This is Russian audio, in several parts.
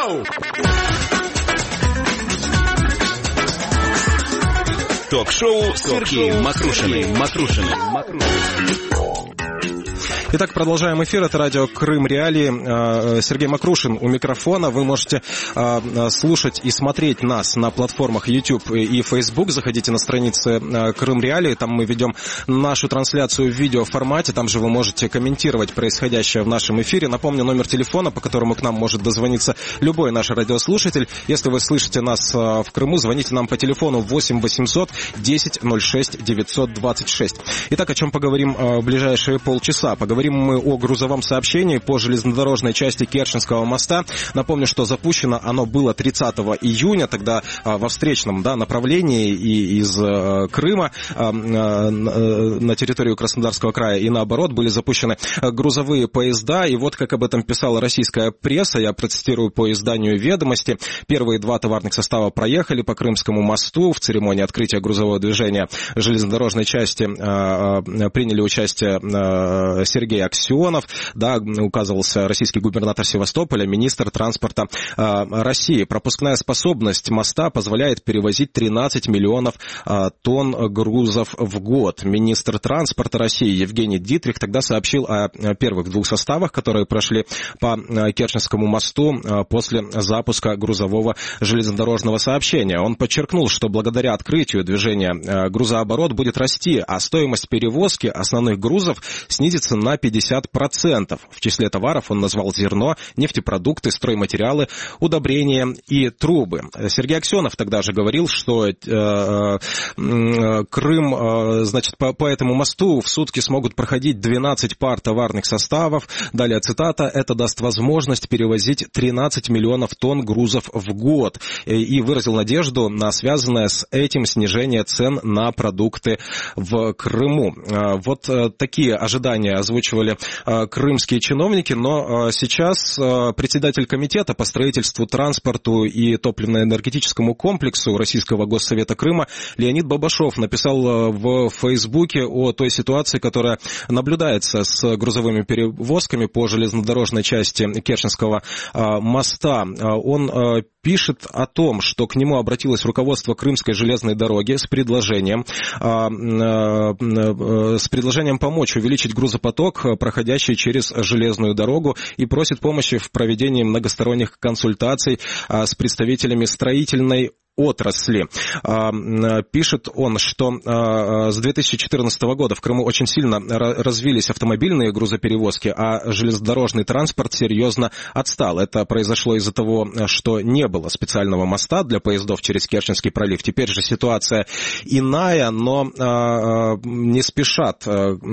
Ток-шоу! Ток-шоу Сергеем Макрушиным. Итак, продолжаем эфир. Это радио Крым Реалии. Сергей Макрушин у микрофона. Вы можете слушать и смотреть нас на платформах YouTube и Facebook. Заходите на страницы Крым Реалии. Там мы ведем нашу трансляцию в видеоформате. Там же вы можете комментировать происходящее в нашем эфире. Напомню, номер телефона, по которому к нам может дозвониться любой наш радиослушатель. Если вы слышите нас в Крыму, звоните нам по телефону 8 800 10 06 926. Итак, о чем поговорим в ближайшие полчаса? Поговорим мы о грузовом сообщении по железнодорожной части Керченского моста. Напомню, что запущено оно было 30 июня, тогда во встречном направлении и из Крыма на территорию Краснодарского края и наоборот были запущены грузовые поезда. И вот как об этом писала российская пресса, я процитирую по изданию «Ведомости». Первые 2 товарных состава проехали по Крымскому мосту. В церемонии открытия грузового движения железнодорожной части приняли участие Сергей Аксенов, указывался российский губернатор Севастополя, министр транспорта России. Пропускная способность моста позволяет перевозить 13 миллионов тонн грузов в год. Министр транспорта России Евгений Дитрих тогда сообщил о первых 2 составах, которые прошли по Керченскому мосту после запуска грузового железнодорожного сообщения. Он подчеркнул, что благодаря открытию движения грузооборот будет расти, а стоимость перевозки основных грузов снизится на 50%. В числе товаров он назвал зерно, нефтепродукты, стройматериалы, удобрения и трубы. Сергей Аксенов тогда же говорил, что Крым, значит, по этому мосту в сутки смогут проходить 12 пар товарных составов. Далее цитата: «Это даст возможность перевозить 13 миллионов тонн грузов в год». И выразил надежду на связанное с этим снижение цен на продукты в Крыму. Вот такие ожидания озвучивали крымские чиновники, но сейчас председатель комитета по строительству, транспорту и топливно-энергетическому комплексу Российского Госсовета Крыма Леонид Бабашов написал в Фейсбуке о той ситуации, которая наблюдается с грузовыми перевозками по железнодорожной части Керченского моста. Он пишет о том, что к нему обратилось руководство Крымской железной дороги с предложением помочь увеличить грузопоток, проходящий через железную дорогу, и просит помощи в проведении многосторонних консультаций с представителями строительной отрасли. Пишет он, что с 2014 года в Крыму очень сильно развились автомобильные грузоперевозки, а железнодорожный транспорт серьезно отстал. Это произошло из-за того, что не было специального моста для поездов через Керченский пролив. Теперь же ситуация иная, но не спешат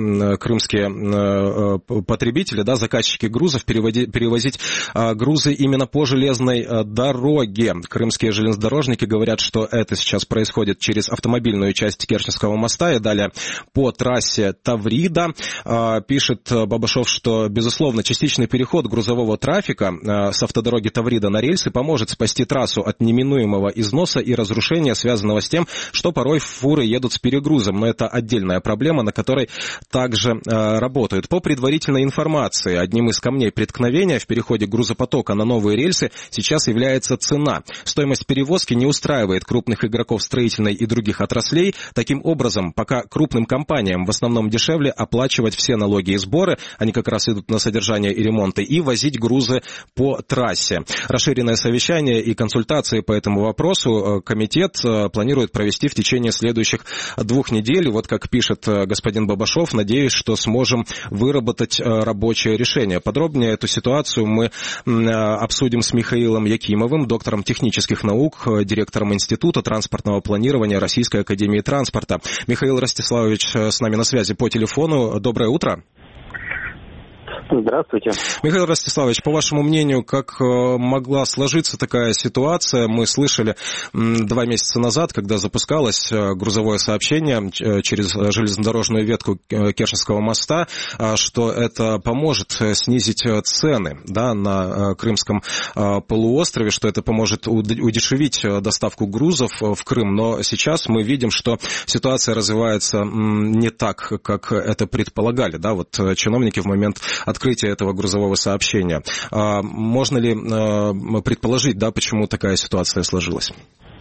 крымские потребители, заказчики грузов перевозить грузы именно по железной дороге. Крымские железнодорожники говорят, что это сейчас происходит через автомобильную часть Керченского моста и далее по трассе Таврида. Пишет Бабашов, что, безусловно, частичный переход грузового трафика с автодороги Таврида на рельсы поможет спасти трассу от неминуемого износа и разрушения, связанного с тем, что порой фуры едут с перегрузом. Но это отдельная проблема, на которой также работают. По предварительной информации, одним из камней преткновения в переходе грузопотока на новые рельсы сейчас является цена. Стоимость перевозки не устраивает крупных игроков строительной и других отраслей. Таким образом, пока крупным компаниям в основном дешевле оплачивать все налоги и сборы, они как раз идут на содержание и ремонты, и возить грузы по трассе. Расширенное совещание и консультации по этому вопросу комитет планирует провести в течение следующих 2 недель. Вот как пишет господин Бабашов, надеюсь, что сможем выработать рабочее решение. Подробнее эту ситуацию мы обсудим с Михаилом Якимовым, доктором технических наук, директором Института транспортного планирования Российской академии транспорта. Михаил Ростиславович с нами на связи по телефону. Доброе утро. Здравствуйте. Михаил Ростиславович, по вашему мнению, как могла сложиться такая ситуация? Мы слышали 2 месяца назад, когда запускалось грузовое сообщение через железнодорожную ветку Керченского моста, что это поможет снизить цены на Крымском полуострове, что это поможет удешевить доставку грузов в Крым. Но сейчас мы видим, что ситуация развивается не так, как это предполагали. Вот чиновники в момент открытия открытия этого грузового сообщения. Можно ли предположить, да, почему такая ситуация сложилась?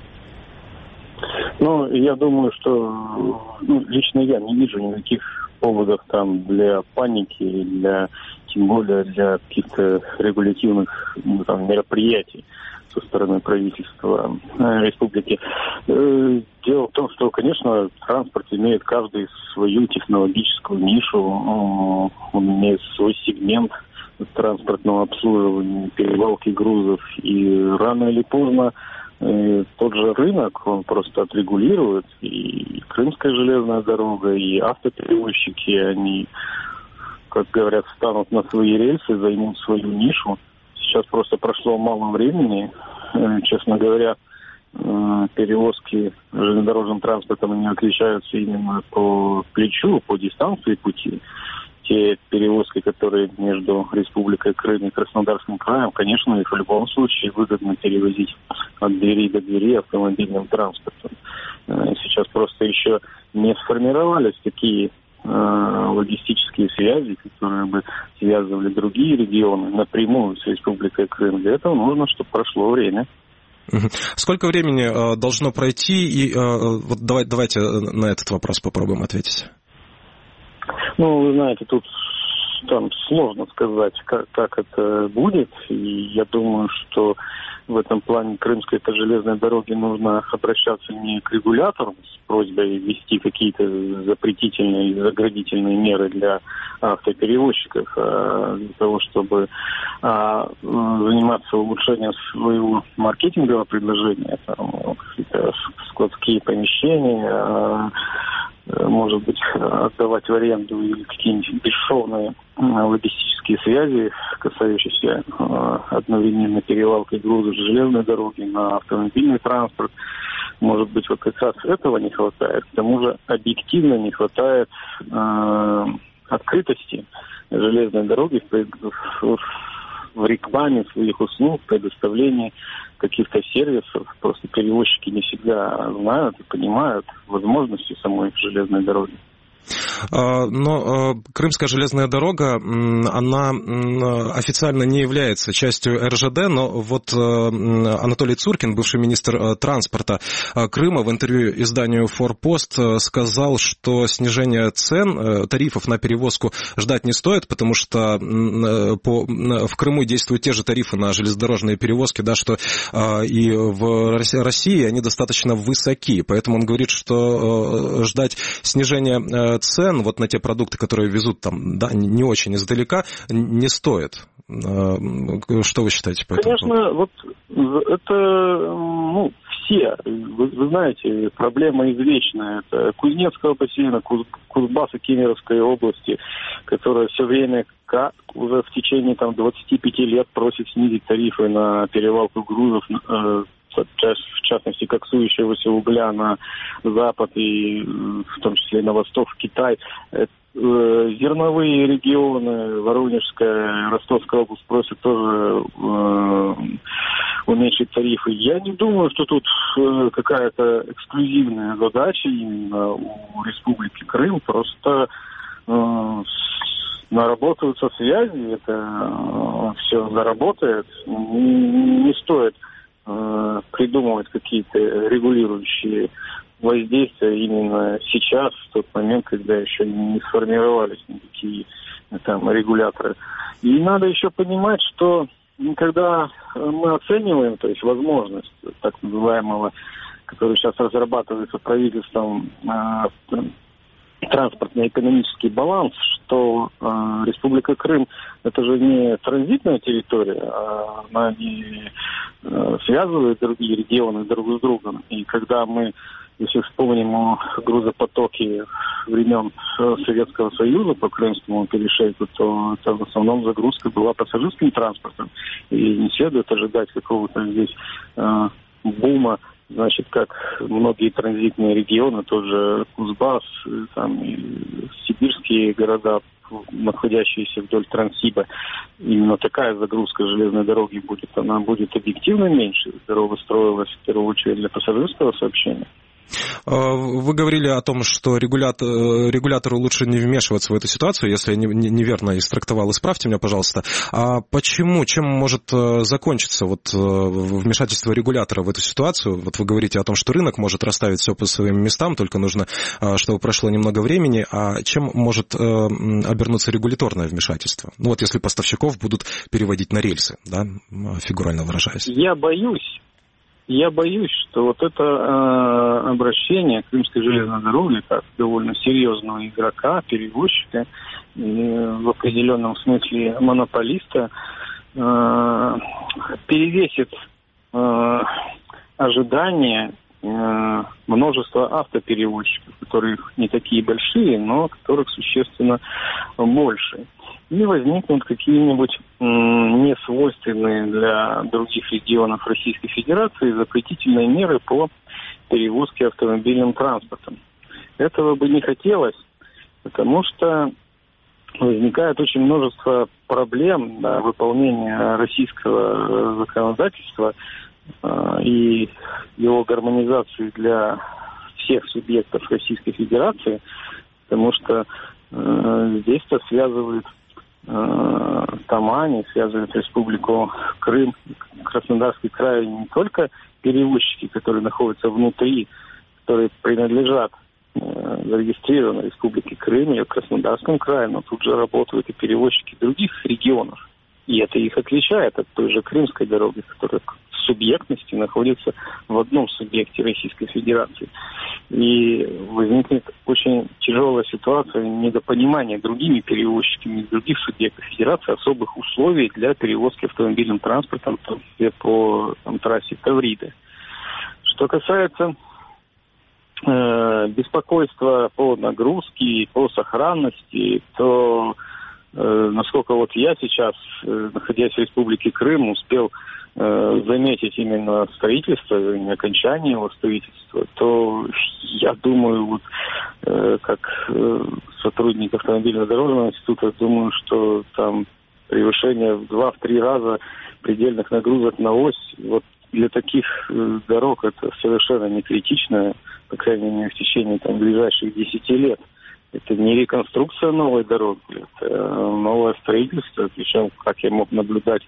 Ну, я думаю, что лично я не вижу никаких поводов там для паники, тем более для каких-то регулятивных мероприятий со стороны правительства республики. Дело в том, что, конечно, транспорт имеет каждый свою технологическую нишу, он имеет свой сегмент транспортного обслуживания, перевалки грузов, и рано или поздно тот же рынок, он просто отрегулирует, и Крымская железная дорога, и автоперевозчики, они, как говорят, встанут на свои рельсы, займут свою нишу. Сейчас просто прошло мало времени, честно говоря, перевозки железнодорожным транспортом, они отличаются именно по плечу, по дистанции пути. Те перевозки, которые между Республикой Крым и Краснодарским краем, конечно, их в любом случае выгодно перевозить от двери до двери автомобильным транспортом. Сейчас просто еще не сформировались такие логистические связи, которые бы связывали другие регионы напрямую с Республикой Крым. Для этого нужно, чтобы прошло время. Сколько времени должно пройти? И вот давайте на этот вопрос попробуем ответить. Ну, вы знаете, тут там сложно сказать, как это будет. И я думаю, что в этом плане Крымской железной дороги нужно обращаться не к регулятору с просьбой ввести какие-то запретительные или заградительные меры для автоперевозчиков, а для того, чтобы заниматься улучшением своего маркетингового предложения, там, какие-то складские помещения, может быть, отдавать в аренду или какие-нибудь бесшовные логистические связи, касающиеся одновременно перевалки грузов с железной дороги на автомобильный транспорт. Может быть, вот как раз этого не хватает. К тому же объективно не хватает открытости железной дороги в рекламе своих услуг, предоставлении каких-то сервисов. Просто перевозчики не всегда знают и понимают возможности самой железной дороги. Но Крымская железная дорога, она официально не является частью РЖД, но вот Анатолий Цуркин, бывший министр транспорта Крыма, в интервью изданию «Форпост» сказал, что снижение цен, тарифов на перевозку ждать не стоит, потому что в Крыму действуют те же тарифы на железнодорожные перевозки, да, что и в России они достаточно высоки. Поэтому он говорит, что ждать снижения цен вот на те продукты, которые везут там, да, не очень издалека, не стоит. Что вы считаете по этому? Конечно, вот это, все, вы знаете, проблема извечная. Это Кузнецкого бассейна, Кузбасса, Кемеровской области, которая все время, уже в течение 25 лет просит снизить тарифы на перевалку грузов, в частности, коксующегося угля на запад и в том числе на восток, в Китай. Зерновые регионы, Воронежская, Ростовская область просят тоже уменьшить тарифы. Я не думаю, что тут какая-то эксклюзивная задача именно у Республики Крым. Просто наработаются связи, это все заработает. Не стоит придумывать какие-то регулирующие воздействия именно сейчас, в тот момент, когда еще не сформировались никакие там регуляторы. И надо еще понимать, что когда мы оцениваем, то есть возможность так называемого, который сейчас разрабатывается правительством, транспортно-экономический баланс, что Республика Крым это же не транзитная территория, она не связывает другие регионы друг с другом. И когда мы, если вспомним о грузопотоке времен Советского Союза по Крымскому перешейку, то это в основном загрузка была пассажирским транспортом. И не следует ожидать какого-то здесь бума, значит, как многие транзитные регионы, тот же Кузбасс, там, и сибирские города, находящиеся вдоль Транссиба, именно такая загрузка железной дороги будет. Она будет объективно меньше. Дорога строилась в первую очередь для пассажирского сообщения. Вы говорили о том, что регулятору лучше не вмешиваться в эту ситуацию, если я неверно истрактовал, исправьте меня, пожалуйста. А почему? Чем может закончиться вмешательство регулятора в эту ситуацию? Вот вы говорите о том, что рынок может расставить все по своим местам, только нужно, чтобы прошло немного времени. А чем может обернуться регуляторное вмешательство? Если поставщиков будут переводить на рельсы, да, фигурально выражаясь. Я боюсь, что это обращение Крымской железной дороги как довольно серьезного игрока, перевозчика, в определенном смысле монополиста, перевесит ожидания множества автоперевозчиков, которых не такие большие, но которых существенно больше. И возникнут какие-нибудь несвойственные для других регионов Российской Федерации запретительные меры по перевозке автомобильным транспортом. Этого бы не хотелось, потому что возникает очень множество проблем выполнения российского законодательства и его гармонизации для всех субъектов Российской Федерации, потому что здесь-то связывают Тамань, связывает Республику Крым, Краснодарский край не только перевозчики, которые находятся внутри, которые принадлежат зарегистрированной Республике Крым и Краснодарском крае, но тут же работают и перевозчики других регионов. И это их отличает от той же Крымской дороги, которая в субъектности находится в одном субъекте Российской Федерации. И возникнет очень тяжелая ситуация недопонимания другими перевозчиками из других субъектов Федерации особых условий для перевозки автомобильным транспортом по трассе Тавриды. Что касается беспокойства по нагрузке, по сохранности, то насколько я сейчас, находясь в Республике Крым, успел заметить именно строительство, не окончание его строительства, то я думаю, как сотрудник автомобильно-дорожного института, думаю, что там превышение в 2-3 раза предельных нагрузок на ось, для таких дорог это совершенно не критично, по крайней мере, в течение ближайших 10 лет. Это не реконструкция новой дороги, это новое строительство, причем, как я мог наблюдать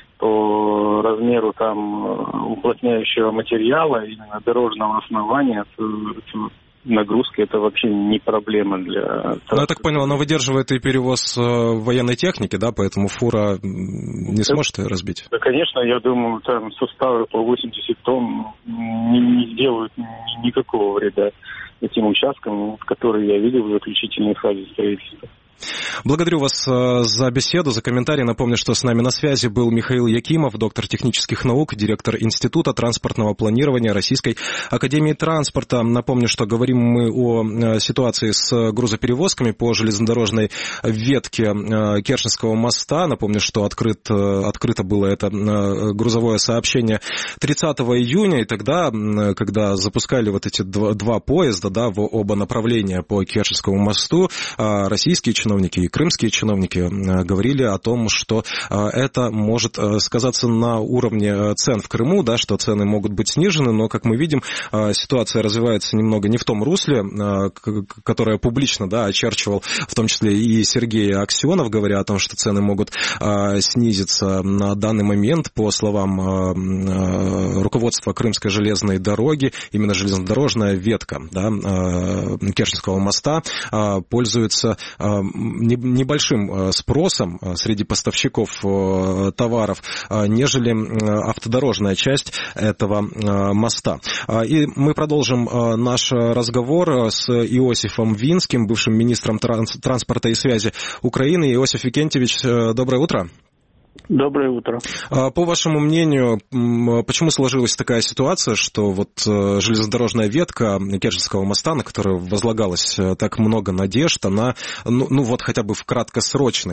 по размеру уплотняющего материала, именно дорожного основания, нагрузка это вообще не проблема для... Я так понял, она выдерживает и перевоз военной техники, да, поэтому фура не сможет ее разбить? Да, конечно, я думаю, составы по 80 тонн не сделают никакого вреда этим участкам, которые я видел в заключительной фазе строительства. Благодарю вас за беседу, за комментарий. Напомню, что с нами на связи был Михаил Якимов, доктор технических наук, директор Института транспортного планирования Российской академии транспорта. Напомню, что говорим мы о ситуации с грузоперевозками по железнодорожной ветке Керченского моста. Напомню, что открыто было это грузовое сообщение 30 июня, и тогда, когда запускали эти два поезда, в оба направления по Керченскому мосту, российские чиновники и крымские чиновники говорили о том, что это может сказаться на уровне цен в Крыму, что цены могут быть снижены, но, как мы видим, ситуация развивается немного не в том русле, которое публично очерчивал, в том числе и Сергей Аксенов, говоря о том, что цены могут снизиться на данный момент. По словам руководства Крымской железной дороги, именно железнодорожная ветка Керченского моста пользуется небольшим спросом среди поставщиков товаров, нежели автодорожная часть этого моста. И мы продолжим наш разговор с Иосифом Винским, бывшим министром транспорта и связи Украины. Иосиф Викентьевич, доброе утро. Доброе утро. По вашему мнению, почему сложилась такая ситуация, что железнодорожная ветка Керченского моста, на которую возлагалось так много надежд, она, хотя бы в краткосрочной,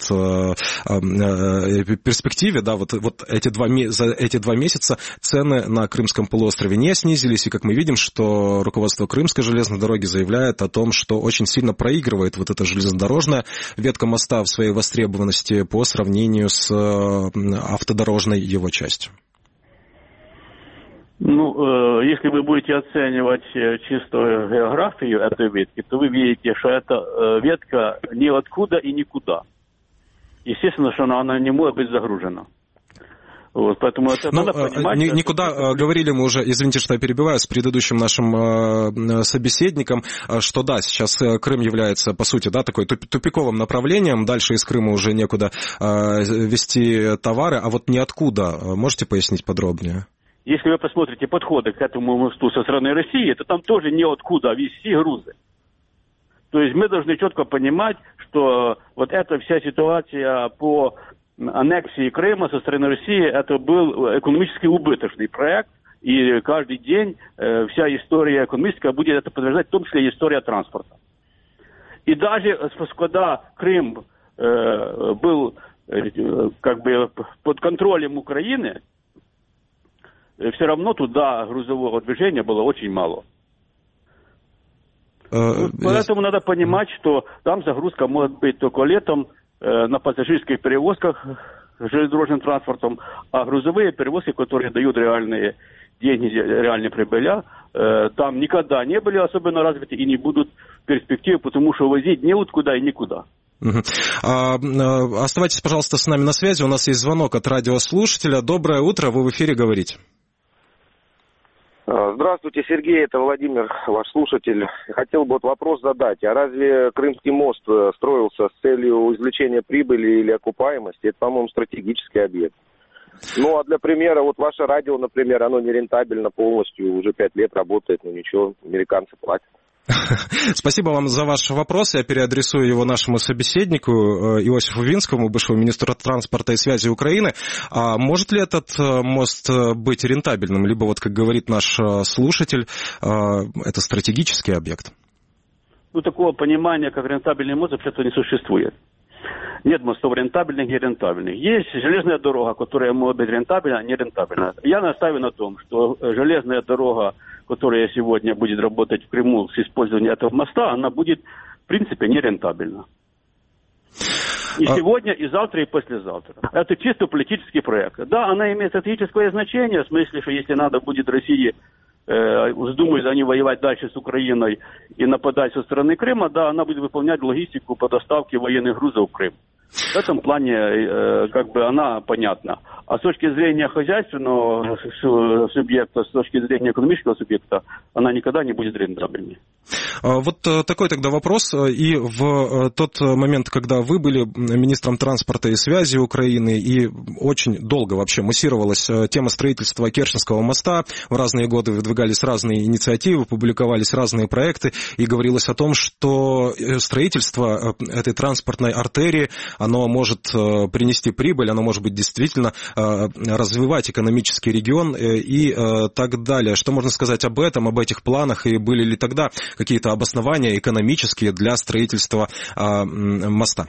перспективе, за эти 2 месяца цены на Крымском полуострове не снизились, и как мы видим, что руководство Крымской железной дороги заявляет о том, что очень сильно проигрывает эта железнодорожная ветка моста в своей востребованности по сравнению с автодорожной его частью. Ну, если вы будете оценивать чисто географию этой ветки, то вы видите, что эта ветка ниоткуда и никуда. Естественно, что она не может быть загружена. Вот, поэтому это надо понимать. Никуда говорили мы уже, извините, что я перебиваю, с предыдущим нашим собеседником, что да, сейчас Крым является, по сути, да, такой тупиковым направлением, дальше из Крыма уже некуда везти товары, а вот ниоткуда. Можете пояснить подробнее? Если вы посмотрите подходы к этому мосту со стороны России, то там тоже ниоткуда везти грузы. То есть мы должны четко понимать, что вот эта вся ситуация по аннексии Крыма со стороны России, это был экономически убыточный проект, и каждый день вся история экономическая будет это подтверждать, в том числе и история транспорта. И даже когда Крым был как бы под контролем Украины, все равно туда грузового движения было очень мало. Поэтому надо понимать, что там загрузка может быть только летом на пассажирских перевозках железнодорожным транспортом, а грузовые перевозки, которые дают реальные деньги, реальные прибыли, там никогда не были особенно развиты и не будут в перспективе, потому что возить неоткуда и никуда. Оставайтесь, пожалуйста, с нами на связи. У нас есть звонок от радиослушателя. Доброе утро, вы в эфире, говорите. Здравствуйте, Сергей, это Владимир, ваш слушатель. Хотел бы вот вопрос задать. А разве Крымский мост строился с целью извлечения прибыли или окупаемости? Это, по-моему, стратегический объект. Ну, а для примера, вот ваше радио, например, оно не рентабельно полностью, уже 5 лет работает, но ничего, американцы платят. Спасибо вам за ваш вопрос. Я переадресую его нашему собеседнику Иосифу Винскому, бывшему министру транспорта и связи Украины. А может ли этот мост быть рентабельным? Либо, вот как говорит наш слушатель, это стратегический объект? Ну, такого понимания, как рентабельный мост, вообще-то не существует. Нет мостов рентабельных и нерентабельных. Есть железная дорога, которая может быть рентабельна, нерентабельна. Я настаиваю на том, что железная дорога, которая сегодня будет работать в Крыму с использованием этого моста, она будет, в принципе, нерентабельна. И сегодня, и завтра, и послезавтра. Это чисто политический проект. Да, она имеет стратегическое значение, в смысле, что если надо будет России, вздумают они воевать дальше с Украиной и нападать со стороны Крыма, да, она будет выполнять логистику по доставке военных грузов в Крым. В этом плане, как бы, она понятна. А с точки зрения хозяйственного субъекта, с точки зрения экономического субъекта, она никогда не будет рентабельной. Вот такой тогда вопрос. И в тот момент, когда вы были министром транспорта и связи Украины, и очень долго вообще муссировалась тема строительства Керченского моста, в разные годы выдвигались разные инициативы, публиковались разные проекты, и говорилось о том, что строительство этой транспортной артерии, оно может принести прибыль, оно может быть действительно развивать экономический регион и так далее. Что можно сказать об этом, об этих планах, и были ли тогда какие-то обоснования экономические для строительства моста?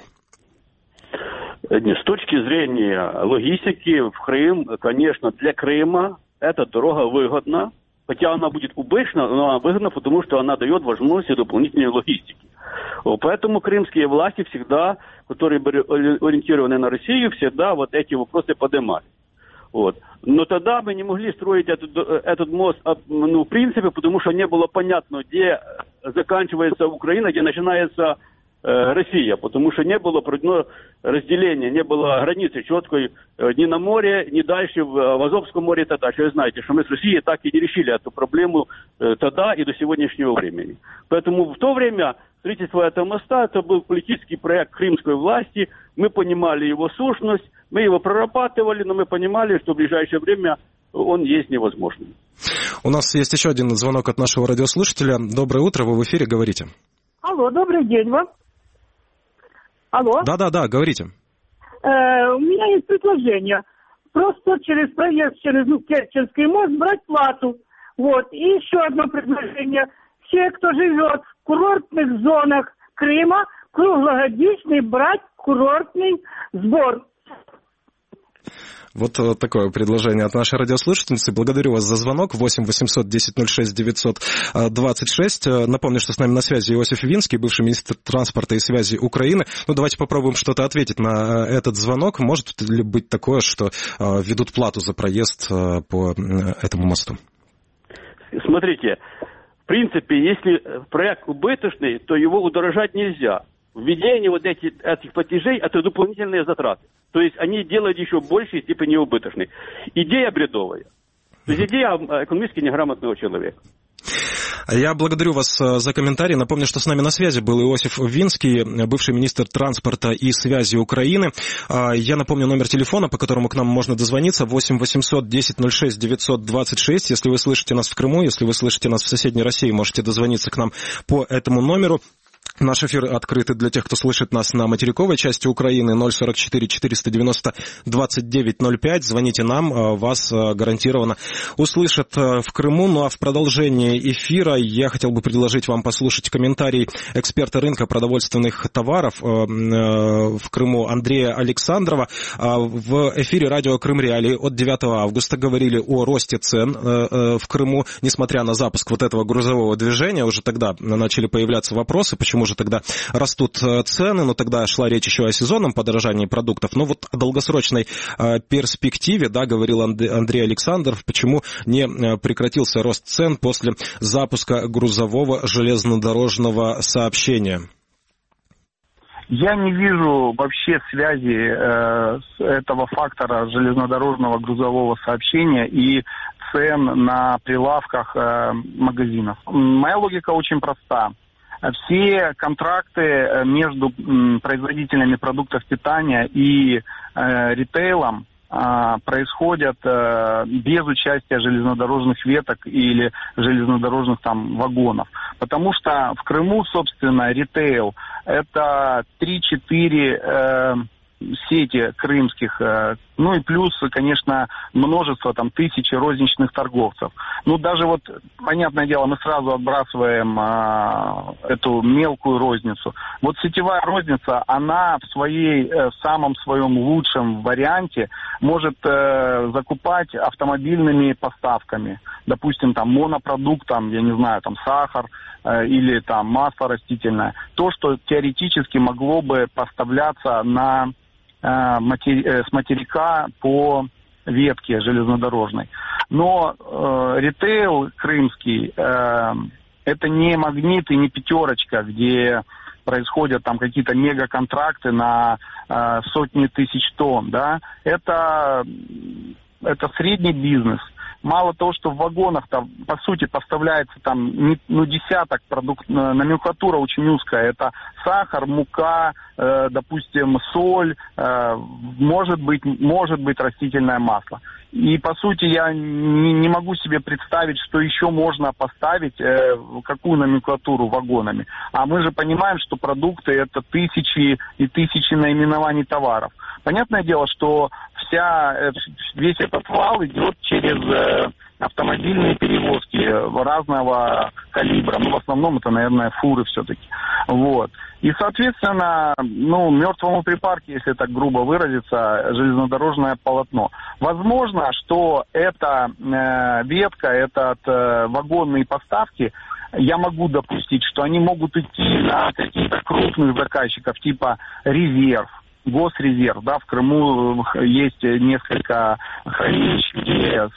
С точки зрения логистики в Крым, конечно, для Крыма эта дорога выгодна, хотя она будет убыточна, но она выгодна, потому что она дает возможности дополнительной логистики. Поэтому крымские власти всегда, которые были ориентированы на Россию, всегда вот эти вопросы поднимали. Вот. Но тогда мы не могли строить этот мост, ну, в принципе, потому что не было понятно, где заканчивается Украина, где начинается Россия, потому что не было проведено разделения, не было границы четкой ни на море, ни дальше в Азовском море и так дальше. Вы знаете, что мы с Россией так и не решили эту проблему тогда и до сегодняшнего времени. Поэтому в то время строительство этого моста, это был политический проект крымской власти, мы понимали его сущность, мы его прорабатывали, но мы понимали, что в ближайшее время он есть невозможным. У нас есть еще один звонок от нашего радиослушателя. Доброе утро, вы в эфире, говорите. Алло, добрый день вам. Алло. Да, говорите. У меня есть предложение. Просто через проезд через Керченский мост брать плату. Вот. И еще одно предложение. Все, кто живет в курортных зонах Крыма, круглогодичный брать курортный сбор. Вот такое предложение от нашей радиослушательницы. Благодарю вас за звонок. 8 800 10 06 926. Напомню, что с нами на связи Иосиф Винский, бывший министр транспорта и связи Украины. Ну, давайте попробуем что-то ответить на этот звонок. Может ли быть такое, что ведут плату за проезд по этому мосту? смотрите, в принципе, если проект убыточный, то его удорожать нельзя. Введение вот этих платежей – это дополнительные затраты. То есть они делают еще больше, типа неубыточный. Идея бредовая. То есть идея экономически неграмотного человека. Я благодарю вас за комментарий. Напомню, что с нами на связи был Иосиф Винский, бывший министр транспорта и связи Украины. Я напомню номер телефона, по которому к нам можно дозвониться, 8 800 10 06 926. Если вы слышите нас в Крыму, если вы слышите нас в соседней России, можете дозвониться к нам по этому номеру. Наш эфир открыт для тех, кто слышит нас на материковой части Украины, 044 490 2905. Звоните нам, вас гарантированно услышат в Крыму. Ну а в продолжении эфира я хотел бы предложить вам послушать комментарий эксперта рынка продовольственных товаров в Крыму Андрея Александрова. В эфире радио Крым Реалии от 9 августа говорили о росте цен в Крыму, несмотря на запуск вот этого грузового движения. Уже тогда начали появляться вопросы, почему же тогда растут цены, но тогда шла речь еще о сезонном подорожании продуктов. Но вот о долгосрочной перспективе, да, говорил Андрей Александров, почему не прекратился рост цен после запуска грузового железнодорожного сообщения. Я не вижу вообще связи этого фактора железнодорожного грузового сообщения и цен на прилавках магазинов. Моя логика очень проста. Все контракты между производителями продуктов питания и ритейлом происходят без участия железнодорожных веток или железнодорожных там вагонов. Потому что в Крыму, собственно, ритейл – это 3-4 сети крымских, ну и плюс, конечно, множество, там, тысячи розничных торговцев. Ну, даже вот, понятное дело, мы сразу отбрасываем эту мелкую розницу. Вот сетевая розница, она в самом своем лучшем варианте может закупать автомобильными поставками. Допустим, там, монопродукт, там, я не знаю, там, сахар или там масло растительное. То, что теоретически могло бы поставляться с материка по ветке железнодорожной. Но ритейл крымский это не Магнит и не Пятерочка, где происходят там какие-то мегаконтракты на сотни тысяч тонн, да. Это средний бизнес. Мало того, что в вагонах-то, по сути, поставляется там десяток продуктов, номенклатура очень узкая. Это сахар, мука, допустим, соль, может быть растительное масло. И, по сути, я не могу себе представить, что еще можно поставить, какую номенклатуру вагонами. А мы же понимаем, что продукты – это тысячи и тысячи наименований товаров. Понятное дело, что весь этот вал идет через автомобильные перевозки разного калибра. Ну, в основном это, наверное, фуры все-таки. Вот. И, соответственно, мертвому припарке, если так грубо выразиться, железнодорожное полотно. Возможно, что эта ветка, вагонные поставки, я могу допустить, что они могут идти на каких-то крупных заказчиков, типа резерв. Госрезерв, да, в Крыму есть несколько хранилищ, где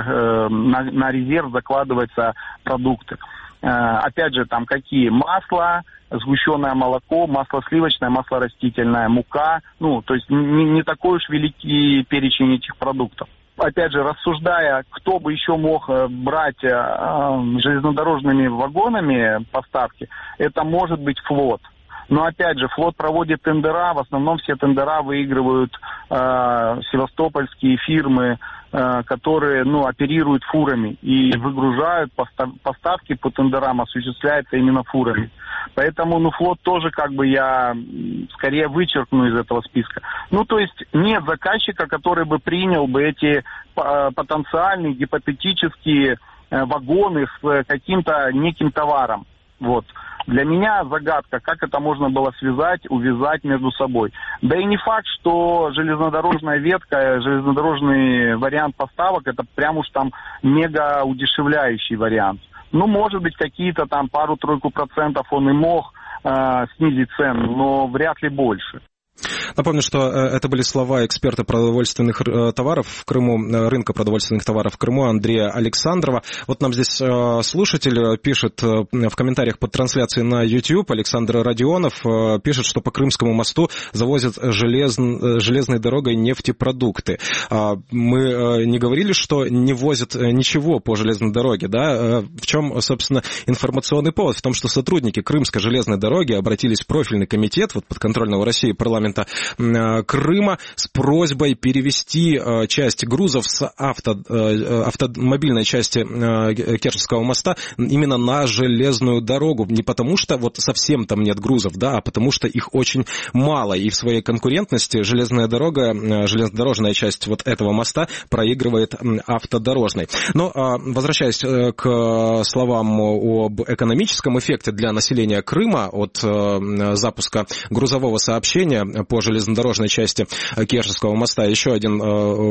на резерв закладываются продукты. Опять же, там какие? Масло, сгущенное молоко, масло сливочное, масло растительное, мука. То есть не такой уж великий перечень этих продуктов. Опять же, рассуждая, кто бы еще мог брать железнодорожными вагонами поставки, это может быть флот. Но, опять же, флот проводит тендера, в основном все тендера выигрывают севастопольские фирмы, которые, оперируют фурами и выгружают, поставки по тендерам осуществляются именно фурами. Поэтому, флот тоже, я скорее вычеркну из этого списка. То есть нет заказчика, который бы принял бы эти потенциальные, гипотетические вагоны с каким-то неким товаром. Вот. Для меня загадка, как это можно было связать, увязать между собой. Да и не факт, что железнодорожная ветка, железнодорожный вариант поставок, это прям уж там мега удешевляющий вариант. Может быть, какие-то там 2-3% он и мог снизить цену, но вряд ли больше. Напомню, что это были слова эксперта продовольственных товаров в Крыму, рынка продовольственных товаров в Крыму Андрея Александрова. Вот нам здесь слушатель пишет в комментариях под трансляцией на YouTube, Александр Родионов пишет, что по Крымскому мосту завозят железной дорогой нефтепродукты. Мы не говорили, что не возят ничего по железной дороге, да? В чем, собственно, информационный повод? В том, что сотрудники Крымской железной дороги обратились в профильный комитет подконтрольного России парламента Крыма с просьбой перевести часть грузов с автомобильной части Керченского моста именно на железную дорогу. Не потому что вот совсем там нет грузов, да, а потому что их очень мало. И в своей конкурентности железная дорога, железнодорожная часть вот этого моста проигрывает автодорожной. Но возвращаясь к словам об экономическом эффекте для населения Крыма от запуска грузового сообщения по железнодорожной части Керченского моста. Еще один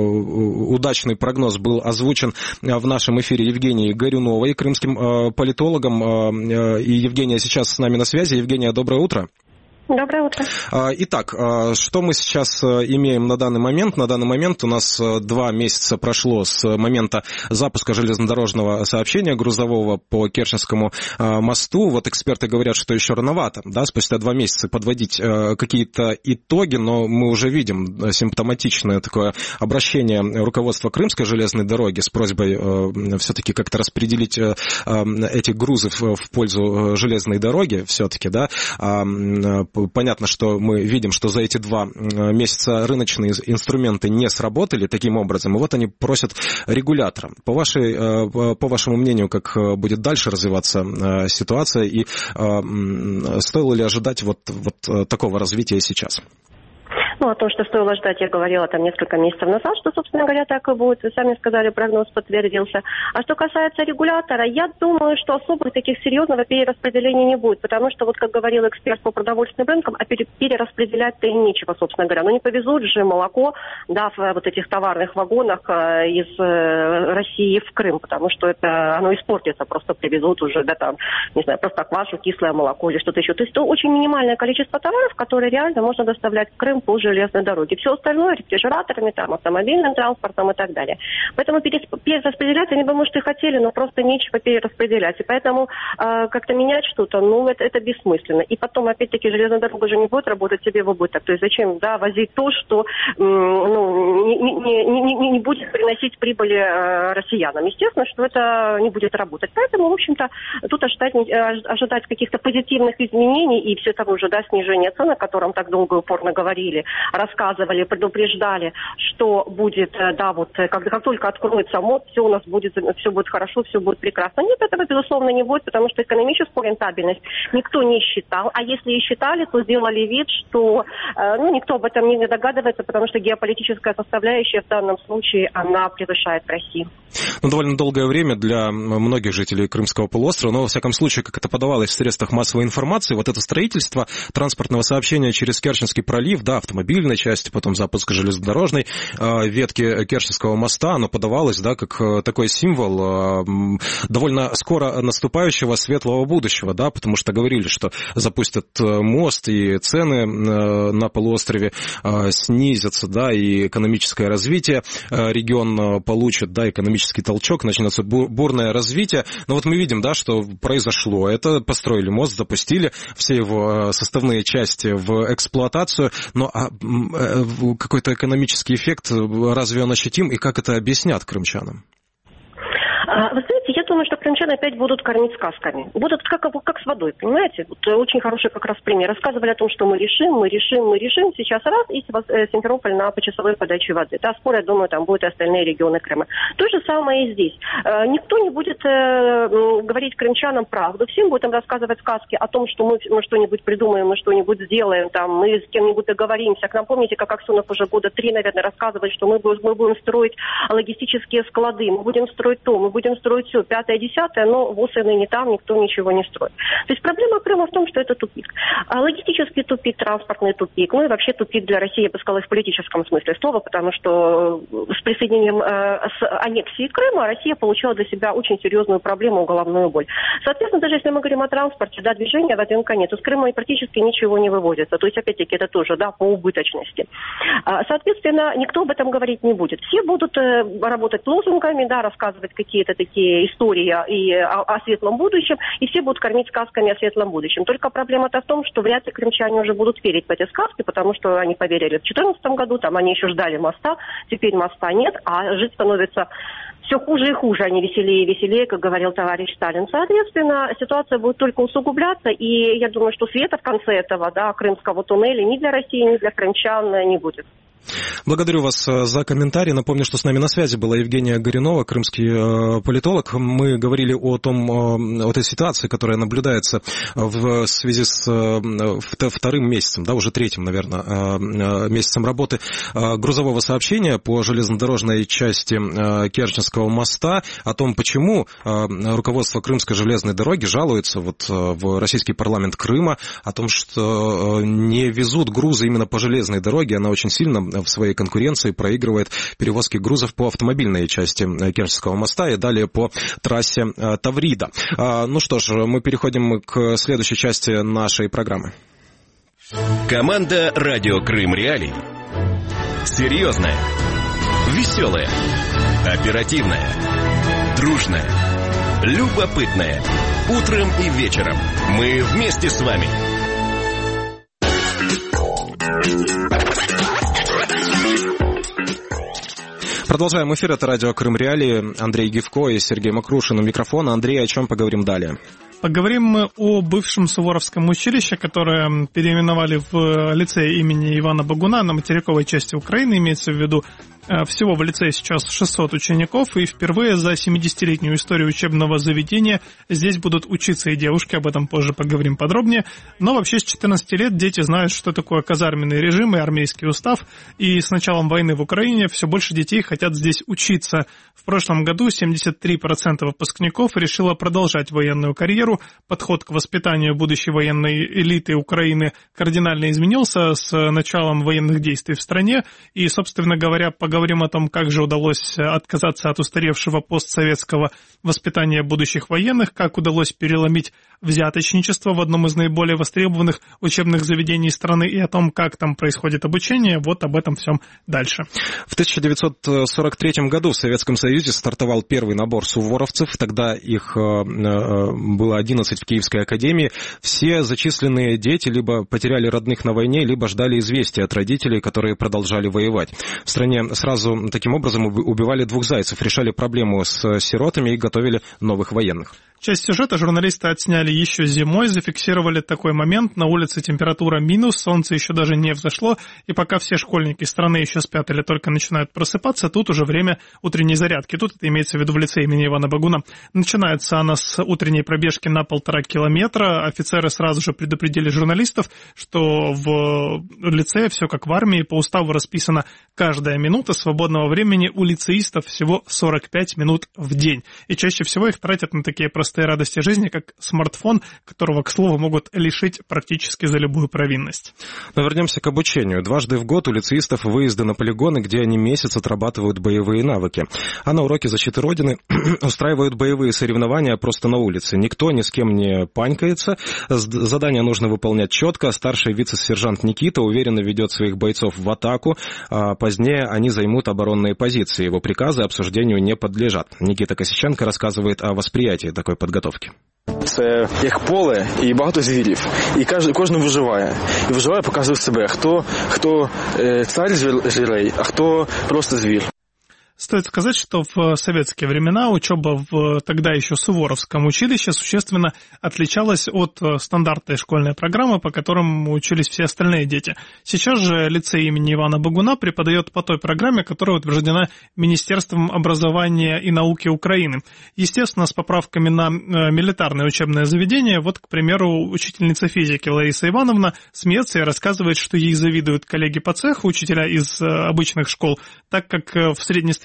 удачный прогноз был озвучен в нашем эфире Евгенией Горюновой, крымским политологом. И Евгения сейчас с нами на связи. Евгения, доброе утро. Доброе утро. Итак, что мы сейчас имеем на данный момент? На данный момент у нас 2 месяца прошло с момента запуска железнодорожного сообщения грузового по Керченскому мосту. Вот эксперты говорят, что еще рановато, да, спустя 2 месяца подводить какие-то итоги, но мы уже видим симптоматичное такое обращение руководства Крымской железной дороги с просьбой все-таки как-то распределить эти грузы в пользу железной дороги все-таки, да. Понятно, что мы видим, что за эти 2 месяца рыночные инструменты не сработали таким образом, и вот они просят регулятора. По вашему мнению, как будет дальше развиваться ситуация, и стоило ли ожидать вот такого развития сейчас? Ну, о том, что стоило ждать, я говорила там несколько месяцев назад, что, собственно говоря, так и будет. Вы сами сказали, прогноз подтвердился. А что касается регулятора, я думаю, что особых таких серьезного перераспределения не будет, потому что, вот как говорил эксперт по продовольственным рынкам, перераспределять-то и нечего, собственно говоря. Ну, не повезут же молоко, да, в вот этих товарных вагонах из России в Крым, потому что это, оно испортится, просто привезут уже, да, там, не знаю, простоквашу, кислое молоко или что-то еще. То есть это очень минимальное количество товаров, которые реально можно доставлять в Крым по железной дороге. Все остальное рефрижераторами, там, автомобильным транспортом и так далее. Поэтому перераспределять они бы, может, и хотели, но просто нечего перераспределять. И поэтому как-то менять что-то, ну, это бессмысленно. И потом, опять-таки, железная дорога же не будет работать себе в убыток. То есть зачем, да, возить то, что не будет приносить прибыли россиянам. Естественно, что это не будет работать. Поэтому, в общем-то, тут ожидать каких-то позитивных изменений и все того же, да, снижения цен, о котором так долго и упорно говорили, рассказывали, предупреждали, что будет, да, вот как только откроется мост, все у нас будет хорошо, все будет прекрасно. Нет, этого, безусловно, не будет, потому что экономическую рентабельность никто не считал, а если и считали, то сделали вид, что никто об этом не догадывается, потому что геополитическая составляющая в данном случае, она превышает Россию. Ну, довольно долгое время для многих жителей Крымского полуострова, но, во всяком случае, как это подавалось в средствах массовой информации, вот это строительство транспортного сообщения через Керченский пролив, да, автомобильной части, потом запуск железнодорожной ветки Керченского моста, оно подавалось, да, как такой символ довольно скоро наступающего светлого будущего, да, потому что говорили, что запустят мост, и цены на полуострове снизятся, да, и экономическое развитие регион получит, да, экономический толчок, начнется бурное развитие. Но вот мы видим, да, что произошло. Это построили мост, запустили все его составные части в эксплуатацию, но какой-то экономический эффект, разве он ощутим, и как это объяснят крымчанам? Вы знаете, я думаю, что крымчане опять будут кормить сказками. Будут как с водой, понимаете? Вот очень хороший как раз пример. Рассказывали о том, что мы решим. Сейчас раз, и Симферополь на почасовой подаче воды. Да, скоро, я думаю, там будут и остальные регионы Крыма. То же самое и здесь. Никто не будет говорить крымчанам правду. Всем будут им рассказывать сказки о том, что мы что-нибудь придумаем, мы что-нибудь сделаем, там, мы с кем-нибудь договоримся. К нам, помните, как Аксенов уже года 3, наверное, рассказывает, что мы будем строить логистические склады, мы будем строить то, мы будем строить все. 5-е, 10-е, но ВУЗ и ныне там, никто ничего не строит. То есть проблема Крыма в том, что это тупик. Логистический тупик, транспортный тупик, ну и вообще тупик для России, я бы сказала, в политическом смысле слова, потому что с присоединением, с аннексией Крыма Россия получила для себя очень серьезную проблему, головную боль. Соответственно, даже если мы говорим о транспорте, да, движения в ВДНК нет, из Крыма практически ничего не выводится. То есть, опять-таки, это тоже, да, по убыточности. Соответственно, никто об этом говорить не будет. Все будут работать лозунгами, да, рассказывать какие-то такие истории и о светлом будущем, и все будут кормить сказками о светлом будущем. Только проблема-то в том, что вряд ли крымчане уже будут верить в эти сказки, потому что они поверили в 2014 году, там они еще ждали моста, теперь моста нет, а жить становится все хуже и хуже, а не веселее и веселее, как говорил товарищ Сталин. Соответственно, ситуация будет только усугубляться, и я думаю, что света в конце этого, да, крымского туннеля ни для России, ни для крымчан не будет. Благодарю вас за комментарий. Напомню, что с нами на связи была Евгения Горюнова, крымский политолог. Мы говорили о той ситуации, которая наблюдается в связи с вторым месяцем, да, уже третьим, наверное, месяцем работы грузового сообщения по железнодорожной части Керченского моста, о том, почему руководство Крымской железной дороги жалуется в российский парламент Крыма, о том, что не везут грузы именно по железной дороге, она очень сильно в своей конкуренции проигрывает перевозки грузов по автомобильной части Керченского моста и далее по трассе Таврида. Ну что ж, мы переходим к следующей части нашей программы. Команда «Радио Крым Реалии». Серьезная, веселая, оперативная, дружная, любопытная. Утром и вечером мы вместе с вами. Продолжаем эфир. Это радио Крым Реалии. Андрей Гивко и Сергей Макрушин у микрофона. Андрей, о чем поговорим далее? Поговорим мы о бывшем Суворовском училище, которое переименовали в лицей имени Ивана Богуна на материковой части Украины, имеется в виду. Всего в лицее сейчас 600 учеников, и впервые за 70-летнюю историю учебного заведения здесь будут учиться и девушки, об этом позже поговорим подробнее. Но вообще с 14 лет дети знают, что такое казарменный режим и армейский устав, и с началом войны в Украине все больше детей хотят здесь учиться. В прошлом году 73% выпускников решило продолжать военную карьеру. Подход к воспитанию будущей военной элиты Украины кардинально изменился с началом военных действий в стране, и, собственно говоря, поговорим о том, как же удалось отказаться от устаревшего постсоветского воспитания будущих военных, как удалось переломить взяточничество в одном из наиболее востребованных учебных заведений страны и о том, как там происходит обучение. Вот об этом всем дальше. В 1943 году в Советском Союзе стартовал первый набор суворовцев. Тогда их было 11 в Киевской академии. Все зачисленные дети либо потеряли родных на войне, либо ждали известия от родителей, которые продолжали воевать. В стране сразу таким образом убивали двух зайцев, решали проблему с сиротами и готовили новых военных. Часть сюжета журналисты отсняли еще зимой, зафиксировали такой момент. На улице температура минус, солнце еще даже не взошло, и пока все школьники страны еще спят или только начинают просыпаться, тут уже время утренней зарядки. Тут это имеется в виду в лицее имени Ивана Богуна. Начинается она с утренней пробежки на 1,5 километра. Офицеры сразу же предупредили журналистов, что в лицее все как в армии, по уставу расписана каждая минута свободного времени. У лицеистов всего 45 минут в день. И чаще всего их тратят на такие простые радости жизни, как смартфон, которого, к слову, могут лишить практически за любую провинность. Но вернемся к обучению. Дважды в год у лицеистов выезды на полигоны, где они месяц отрабатывают боевые навыки. А на уроке защиты Родины устраивают боевые соревнования просто на улице. Никто ни с кем не панькается. Задания нужно выполнять четко. Старший вице-сержант Никита уверенно ведет своих бойцов в атаку. А позднее они займут оборонные позиции. Его приказы обсуждению не подлежат. Никита Косиченко рассказывает о восприятии такой підготовки. Це як поле і багато звірів. І кожен виживає. І виживає, показує себе, хто цар звірей, а хто просто звір. Стоит сказать, что в советские времена учеба в тогда еще Суворовском училище существенно отличалась от стандартной школьной программы, по которым учились все остальные дети. Сейчас же лицей имени Ивана Богуна преподает по той программе, которая утверждена Министерством образования и науки Украины. Естественно, с поправками на милитарное учебное заведение. Вот, к примеру, учительница физики Лариса Ивановна смеется и рассказывает, что ей завидуют коллеги по цеху, учителя из обычных школ, так как в среднестатистическом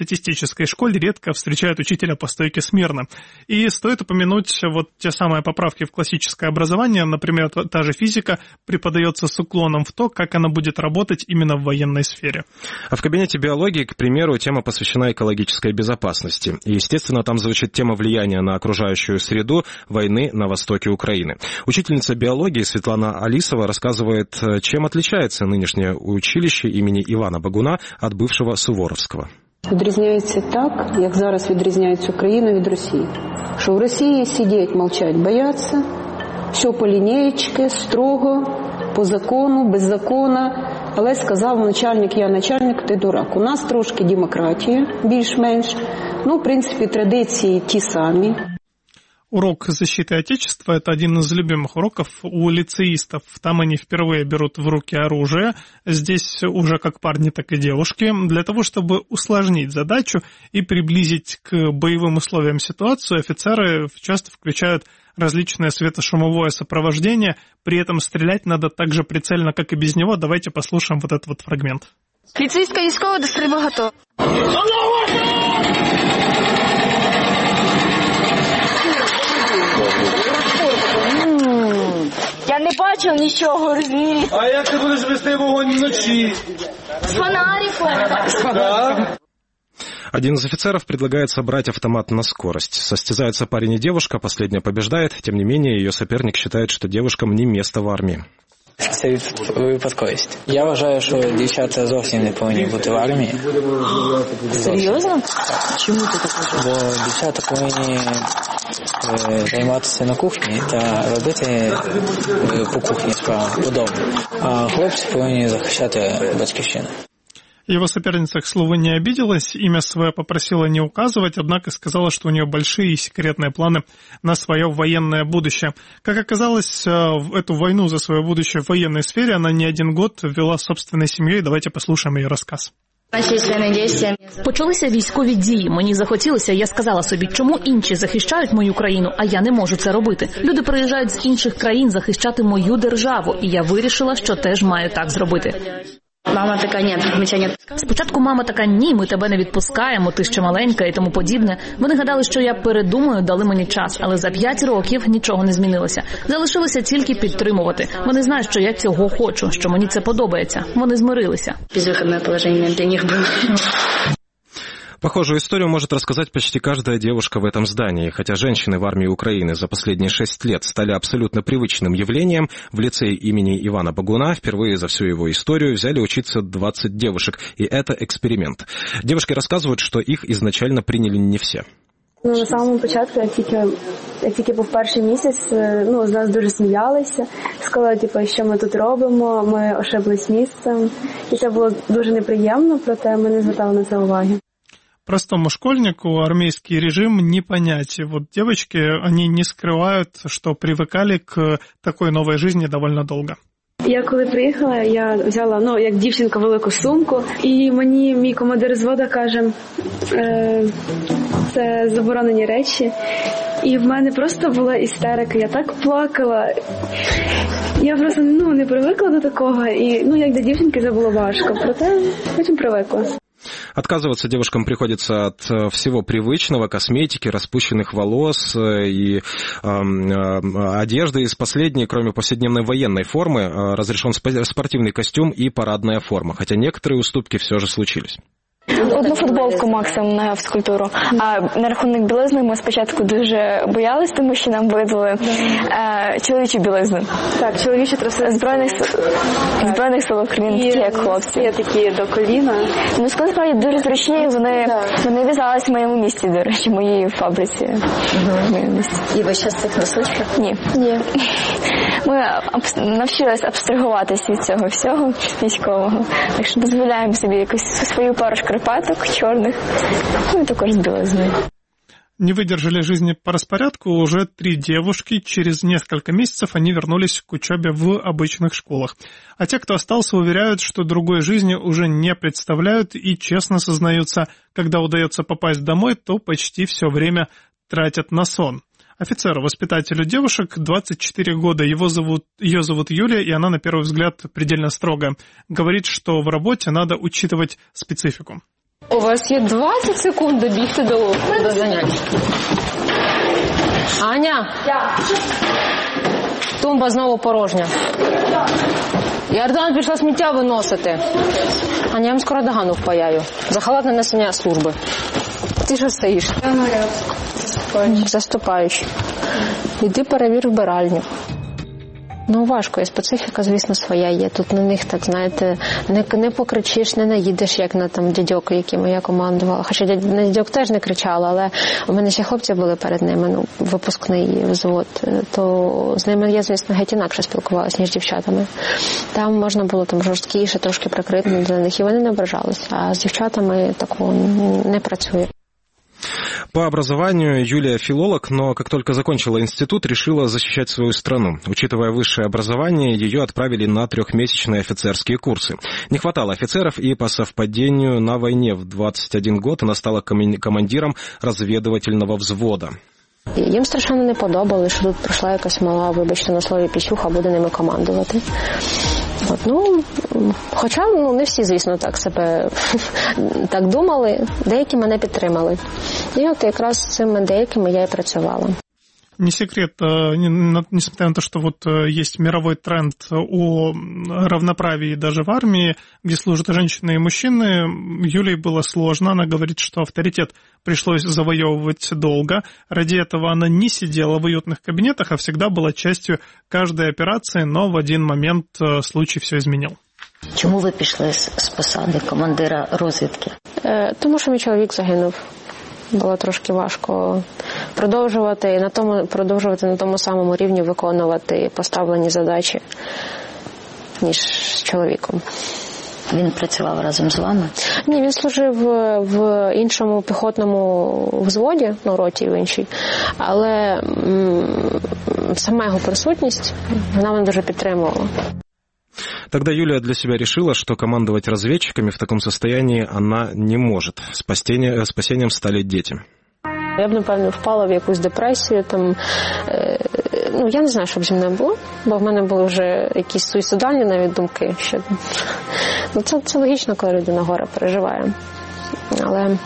среднестатистической школе редко встречают учителя по стойке смирно. И стоит упомянуть вот те самые поправки в классическое образование. Например, та же физика преподается с уклоном в то, как она будет работать именно в военной сфере. А в кабинете биологии, к примеру, тема посвящена экологической безопасности. И, естественно, там звучит тема влияния на окружающую среду войны на востоке Украины. Учительница биологии Светлана Алисова рассказывает, чем отличается нынешнее училище імені Івана Богуна від бившого Суворовського. Відрізняється так, як зараз відрізняється Україна від Росії. Що в Росії сидять, мовчать, бояться, все по лінієчки, строго, по закону, без закону. Але сказав начальник, я начальник, ти дурак. У нас трошки демократія, більш-менш. Ну, в принципі, традиції ті самі. Урок защиты Отечества – это один из любимых уроков у лицеистов. Там они впервые берут в руки оружие. Здесь уже как парни, так и девушки. Для того, чтобы усложнить задачу и приблизить к боевым условиям ситуацию, офицеры часто включают различное светошумовое сопровождение. При этом стрелять надо так же прицельно, как и без него. Давайте послушаем вот этот вот фрагмент. Ліцеїстка військова до стрільби готова. Я не бачив нічого, розумієте? А як ти будеш вести вогонь вночі? З фонариком. Один из офицеров предлагает собрать автомат на скорость. Состязаются парень и девушка, последняя побеждает. Тем не менее, ее соперник считает, что девушкам не место в армии. Це випадковість. Я вважаю, що дівчата зовсім не повинні бути в армії. Серйозно? Чому ти так вважаєш? Бо дівчата повинні займатися на кухні та робити по кухні справи, по дому. А хлопці повинні захищати батьківщину. Его соперница, к слову, не обиделась, имя свое попросила не указывать, однако сказала, что у нее большие и секретные планы на свое военное будущее. Как оказалось, в эту войну за свое будущее в военной сфере она не один год вела собственной семьей. Давайте послушаем ее рассказ. Почалися військові дії. Мені захотілося, я сказала собі, чому інші захищають мою країну, а я не можу це робити. Люди приїжджають з інших країн захищати мою державу, і я вирішила, що теж маю так зробити. Мама така, ні, ні. Спочатку мама така, ні, ми тебе не відпускаємо, ти ще маленька і тому подібне. Вони гадали, що я передумаю, дали мені час, але за 5 років нічого не змінилося. Залишилося тільки підтримувати. Вони знають, що я цього хочу, що мені це подобається. Вони змирилися. Безвиходне положення для них було. Похожую историю может рассказать почти каждая девушка в этом здании. Хотя женщины в армии Украины за последние 6 лет стали абсолютно привычным явлением, в лицее имени Ивана Богуна впервые за всю его историю взяли учиться 20 девушек. И это эксперимент. Девушки рассказывают, что их изначально приняли не все. На самому початку, як тільки був перший місяць, з нас дуже сміялися. Сказали, що ми тут робимо, ми ошиблись місцем. І це було дуже неприємно, проте ми не звертали на це уваги. Простому школьнику армейский режим не понять. Вот девочки, они не скрывают, что привыкали к такой новой жизни довольно долго. Я коли приїхала, я взяла, як дівчинка, велику сумку, і мені мій командир зводу каже, це заборонені речі. І в мене просто була істерика, я так плакала. Я просто не привикла до такого, і як для дівчинки це було важко, проте потім привикла. Отказываться девушкам приходится от всего привычного, косметики, распущенных волос и одежды. Из последней, кроме повседневной военной формы, разрешен спортивный костюм и парадная форма, хотя некоторые уступки все же случились. Одну футболку максимум на фізкультуру. А на рахунок білизни ми спочатку дуже боялись, тому що нам видали чоловічу білизну. Так, чоловічі труси Збройних сил України, такі як хлопці. Є такі до коліна. Насправді дуже зручні, вони в'язались в моєму місті, до речі, в моїй фабриці. І ви зараз цих носите? Ні. Ми навчились абстрагуватися від цього всього військового. Так що дозволяємо собі якусь свою пару шкарпеток черных, и також с белизной. Не выдержали жизни по распорядку уже 3 девушки. Через несколько месяцев они вернулись к учебе в обычных школах. А те, кто остался, уверяют, что другой жизни уже не представляют и честно сознаются, когда удается попасть домой, то почти все время тратят на сон. Офицеру-воспитателю девушек 24 года. Ее зовут Юлия, и она, на первый взгляд, предельно строгая. Говорит, что в работе надо учитывать специфику. У вас є 20 секунд добігти до занять. Аня? Тумба знову порожня. Ярдан пішла сміття виносити. Аня, я вам скоро догану впаяю. За халатне несення служби. Ти що стоїш? Заступаючи. Іди перевір вбиральню. Ну, важко, і специфіка, звісно, своя є. Тут на них, так, знаєте, не покричиш, не наїдеш, як на там дядьок, яким я командувала. Хоча на дядьок теж не кричала, але у мене ще хлопці були перед ними, випускний взвод, то з ними я, звісно, геть інакше спілкувалася, ніж з дівчатами. Там можна було жорсткіше, трошки прикрити для них, і вони не ображалися, а з дівчатами такого не працює. По образованию Юлия филолог, но как только закончила институт, решила защищать свою страну. Учитывая высшее образование, ее отправили на 3-месячные офицерские курсы. Не хватало офицеров, и по совпадению на войне в 21 год она стала командиром разведывательного взвода. Їм страшенно не подобали, що тут прийшла якась мала, вибачте на слові, пісюха, буде ними командувати. Хоча не всі, звісно, так себе так думали, деякі мене підтримали. І от якраз з цими деякими я і працювала. Не секрет, несмотря на то, что вот есть мировой тренд о равноправии даже в армии, где служат и женщины, и мужчины, Юлии было сложно. Она говорит, что авторитет пришлось завоевывать долго. Ради этого она не сидела в уютных кабинетах, а всегда была частью каждой операции, но в один момент случай все изменил. Чому ви пішли з посади командира розвідки? Тому що мій чоловік загинув. Було трошки важко продовжувати на тому самому рівні виконувати поставлені задачі, ніж з чоловіком. Він працював разом з вами? Ні, він служив в іншому піхотному взводі, роті в іншій, але сама його присутність, вона мене дуже підтримувала. Тогда Юлия для себя решила, что командовать разведчиками в таком состоянии она не может. Спасением стали дети. Я б, напевно, впала в якусь депресію. Я не знаю, що б зі мною було, бо в мене були вже якісь суїцидальні навіть думки. Це логічно, коли людина горе переживає. Але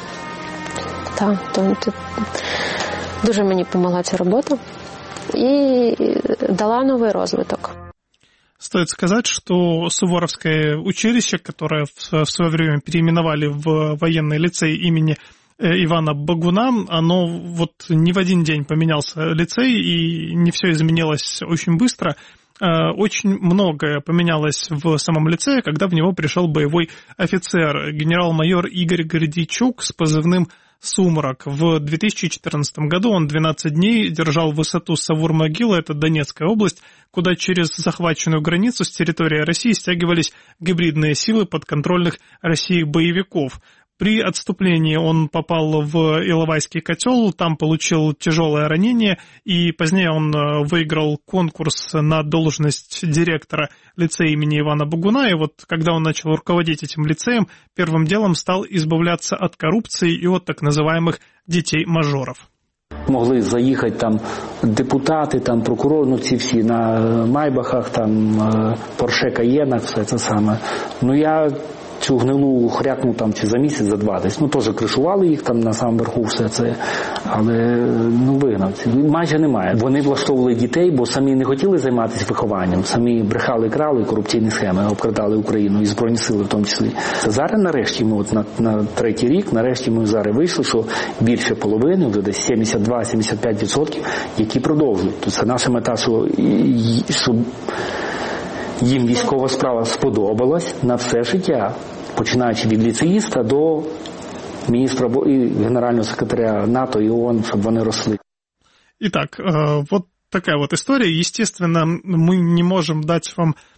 дуже мені допомогла ця робота і дала новий розвиток. Стоит сказать, что Суворовское училище, которое в свое время переименовали в военный лицей имени Ивана Багуна, оно вот не в один день поменялся лицей, и не все изменилось очень быстро. Очень многое поменялось в самом лицее, когда в него пришел боевой офицер, генерал-майор Игорь Гордейчук с позывным «Сумрак». В 2014 году он 12 дней держал высоту Савур-Могила, это Донецкая область, куда через захваченную границу с территории России стягивались гибридные силы подконтрольных России боевиков. При отступлении он попал в Иловайский котел, там получил тяжелое ранение, и позднее он выиграл конкурс на должность директора лицея имени Ивана Багуна, и вот когда он начал руководить этим лицеем, первым делом стал избавляться от коррупции и от так называемых детей-мажоров. Могли заїхати там депутати, там прокурори, ці всі на майбахах, там Порше Каєнах, все це саме. Я цю гнилу хрякну там чи за місяць, за два десь. Теж кришували їх там на самому верху все це, але вигнав. Майже немає. Вони влаштовували дітей, бо самі не хотіли займатися вихованням, самі брехали, крали, корупційні схеми, обкрадали Україну і Збройні сили в тому числі. Зараз нарешті ми на третій рік, нарешті ми зараз вийшли, що більше половини, вже десь 72-75%, які продовжують. Це наша мета, що їм військова справа сподобалась на все життя, починаючи від ліцеїста до міністра і генерального секретаря НАТО і ООН, щоб вони росли. Итак, вот такая вот история. Естественно, мы не можем дать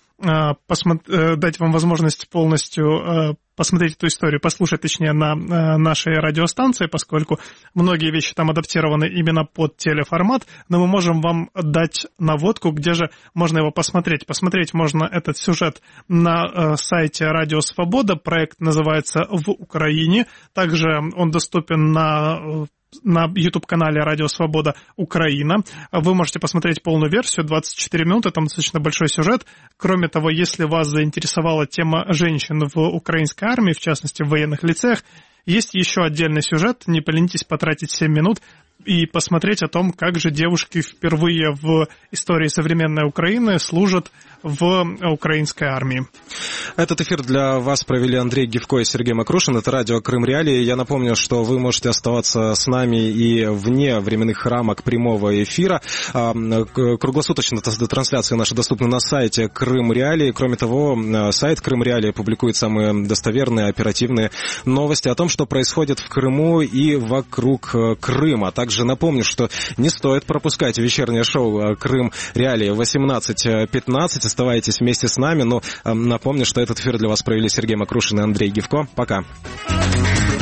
вам возможность полностью посмотреть эту историю, послушать, точнее, на нашей радиостанции, поскольку многие вещи там адаптированы именно под телеформат, но мы можем вам дать наводку, где же можно его посмотреть. Посмотреть можно этот сюжет на сайте Радио Свобода, проект называется «В Украине», также он доступен на YouTube-канале «Радио Свобода Украина». Вы можете посмотреть полную версию, 24 минуты, там достаточно большой сюжет. Кроме того, если вас заинтересовала тема женщин в украинской армии, в частности, в военных лицеях, Есть еще отдельный сюжет, не поленитесь потратить 7 минут и посмотреть о том, как же девушки впервые в истории современной Украины служат в украинской армии. Этот эфир для вас провели Андрей Гивко и Сергей Макрушин. Это радио Крым Реалии. Я напомню, что вы можете оставаться с нами и вне временных рамок прямого эфира. Круглосуточно трансляции наши доступны на сайте Крым Реалии. Кроме того, сайт Крым Реалии публикует самые достоверные, оперативные новости о том, что происходит в Крыму и вокруг Крыма. Также напомню, что не стоит пропускать вечернее шоу Крым Реалии в 18:15. Оставайтесь вместе с нами. Но напомню, что этот эфир для вас провели Сергей Макрушин и Андрей Гивко. Пока.